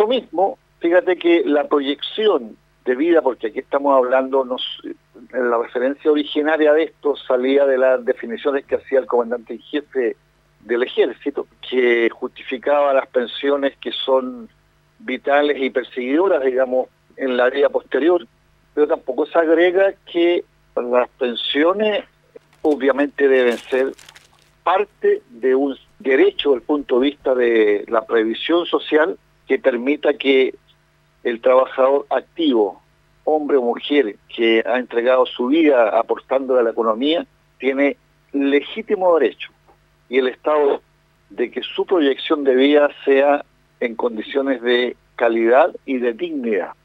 eso mismo, fíjate que la proyección de vida, porque aquí estamos hablando, en la referencia originaria de esto salía de las definiciones que hacía el comandante en jefe del ejército, que justificaba las pensiones que son vitales y perseguidoras, digamos, en la vida posterior, pero tampoco se agrega que las pensiones obviamente deben ser parte de un derecho desde el punto de vista de la previsión social que permita que el trabajador activo, hombre o mujer, que ha entregado su vida aportando a la economía, tiene legítimo derecho, y el Estado, de que su proyección de vida sea en condiciones de calidad y de dignidad.